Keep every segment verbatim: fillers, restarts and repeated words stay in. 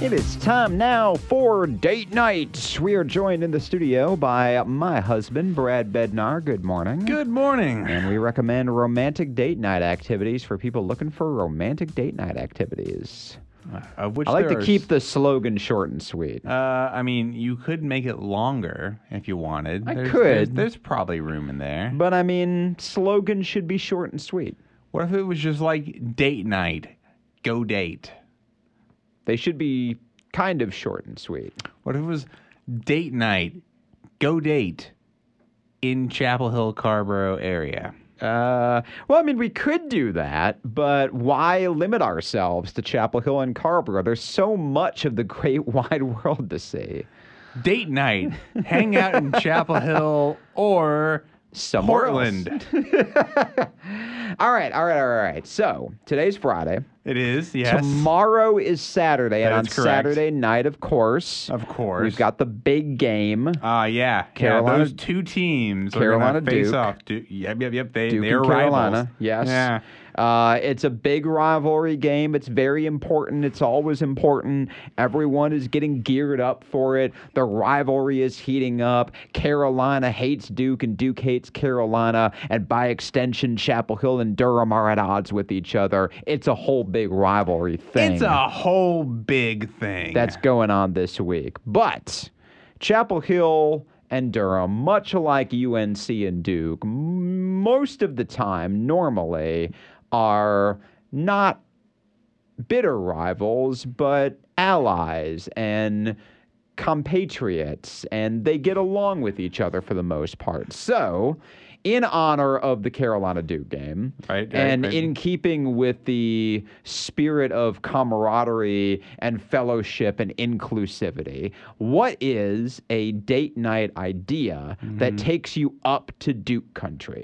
It is time now for date night. We are joined in the studio by my husband, Brad Bednar. Good morning. Good morning. And we recommend romantic date night activities for people looking for romantic date night activities. Uh, of which I like there to are keep s- the slogan short and sweet. Uh, I mean, you could make it longer if you wanted. I there's, could. There's, there's probably room in there. But I mean, slogan should be short and sweet. What if it was just like date night? Go date. They should be kind of short and sweet. What if it was date night? Go date in Chapel Hill, Carborough area. Uh, well, I mean, we could do that, but why limit ourselves to Chapel Hill and Carborough? There's so much of the great wide world to see. Date night. Hang out in Chapel Hill or Somewhere Portland. else. all right, all right, all right. So today's Friday. It is, yes. Tomorrow is Saturday, and That on is correct. Saturday night, of course, Of course. we've got the big game. Uh, yeah. Carolina- yeah, those two teams Carolina are gonna face Duke. off. Du- yep, yep, yep. They, Duke they're and Carolina, rivals. yes. Yeah. Uh, it's a big rivalry game. It's very important. It's always important. Everyone is getting geared up for it. The rivalry is heating up. Carolina hates Duke, and Duke hates Carolina. And by extension, Chapel Hill and Durham are at odds with each other. It's a whole big rivalry thing. It's a whole big thing. That's going on this week. But Chapel Hill and Durham, much like U N C and Duke, m- most of the time, normally, are not bitter rivals, but allies and compatriots, and they get along with each other for the most part. So, in honor of the Carolina Duke game, Right, right, and right. in keeping with the spirit of camaraderie and fellowship and inclusivity, what is a date night idea that Mm-hmm. takes you up to Duke country?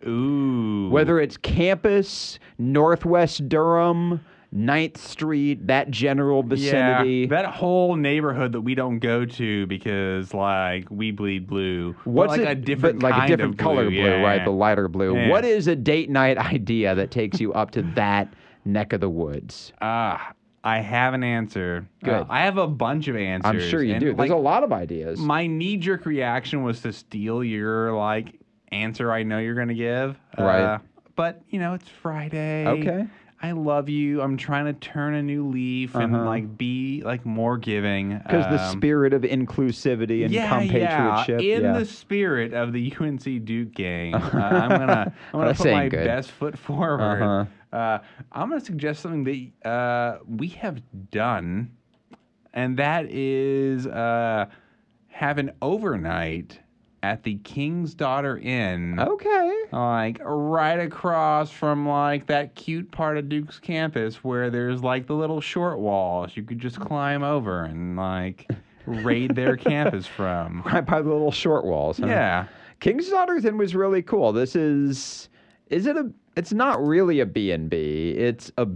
Ooh. Whether it's campus, Northwest Durham, ninth Street, that general vicinity. Yeah, that whole neighborhood that we don't go to because, like, we bleed blue. But, What's like it, a different but like kind a different of color blue, yeah. right? The lighter blue. Yeah. What is a date night idea that takes you up to that neck of the woods? Ah, I have an answer. Good. Uh, I have a bunch of answers. I'm sure you and, do. There's like, a lot of ideas. My knee-jerk reaction was to steal your, like, answer I know you're going to give. Right. Uh, but, you know, it's Friday. Okay. I love you. I'm trying to turn a new leaf and, Uh-huh. like, be, like, more giving. Because the Um, spirit of inclusivity and yeah, compatriotship. Yeah. In yeah. the spirit of the U N C Duke game, uh, I'm gonna I'm gonna That's put saying my good. best foot forward. Uh-huh. Uh, I'm gonna suggest something that uh, we have done, and that is uh, have an overnight at the King's Daughter Inn. Okay. Like right across from like that cute part of Duke's campus where there's like the little short walls you could just climb over and like raid their campus from. Right by the little short walls. Huh? Yeah. King's Daughter's Inn was really cool. This is, is it a, it's not really a B and B. It's a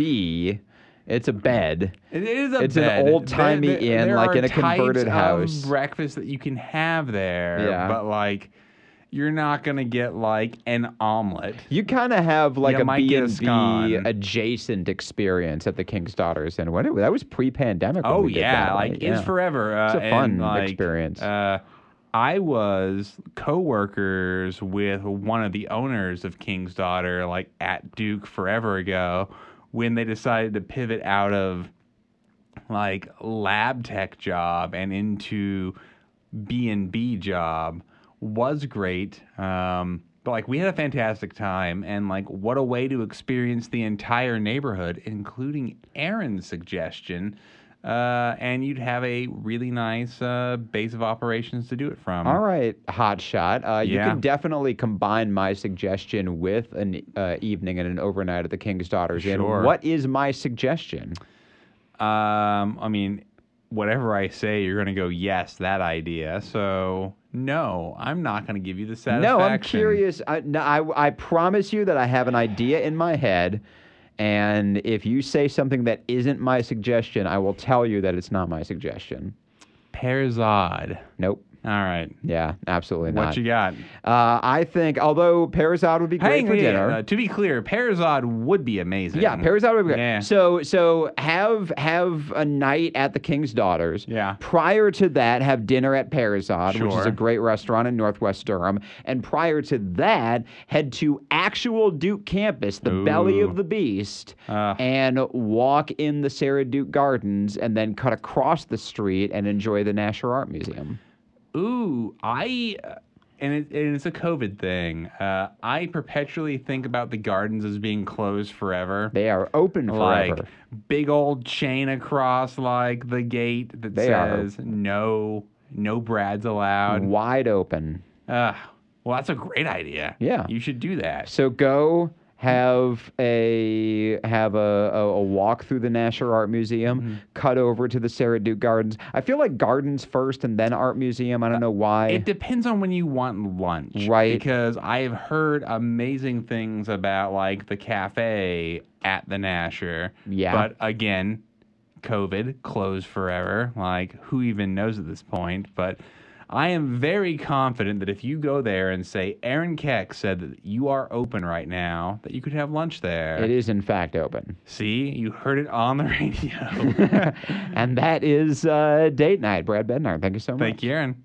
B. It's a bed. It is a It's an bed. old-timey There- there- inn, there like are in a converted types house. of breakfast that you can have there, Yeah. but like you're not gonna get like an omelet. You kind of have like You a might B get a and B scone. adjacent experience at the King's Daughters Inn. What, that was pre-pandemic. when Oh we did yeah, that, like right? it's Yeah. forever. Uh, It's a and, fun like, experience. Uh, I was co-workers with one of the owners of King's Daughter, like at Duke forever ago, when they decided to pivot out of like lab tech job and into B and B job. Was great. Um, but like we had a fantastic time, and like what a way to experience the entire neighborhood, including Aaron's suggestion. Uh, and you'd have a really nice uh, base of operations to do it from. All right, hot shot. Uh, you Yeah. can definitely combine my suggestion with an uh, evening and an overnight at the King's Daughters Inn. Sure. What is my suggestion? Um, I mean, whatever I say, you're going to go, yes, that idea. So, no, I'm not going to give you the satisfaction. No, I'm curious. I, no, I, I promise you that I have an idea in my head, and if you say something that isn't my suggestion, I will tell you that it's not my suggestion. Perzod. Nope. All right. Yeah, absolutely What not. you got? Uh, I think, although Parazod would be great Hey, for yeah, dinner. uh, to be clear, Parazod would be amazing. Yeah, Parazod would be great. Yeah. So, so have have a night at the King's Daughters. Yeah. Prior to that, have dinner at Parazod, which is Sure. a great restaurant in Northwest Durham. And prior to that, head to actual Duke campus, the belly Ooh. of the beast, Uh. and walk in the Sarah Duke Gardens, and then cut across the street and enjoy the Nasher Art Museum. Ooh, I, uh, and, it, and it's a COVID thing. Uh, I perpetually think about the gardens as being closed forever. They are open forever. Like big old chain across like the gate that They are. says no, no Brads allowed. Wide open. Uh, well, that's a great idea. Yeah. You should do that. So go have a have a, a, a walk through the Nasher Art Museum, Mm-hmm. cut over to the Sarah Duke Gardens. I feel like gardens first and then art museum. I don't know why. It depends on when you want lunch. Right. Because I have heard amazing things about like the cafe at the Nasher. Yeah. But again, COVID, closed forever. Like, who even knows at this point? But I am very confident that if you go there and say, Aaron Keck said that you are open right now, that you could have lunch there. It is in fact open. See, you heard it on the radio. And that is uh, date night. Brad Bednar, thank you so much. Thank you, Aaron.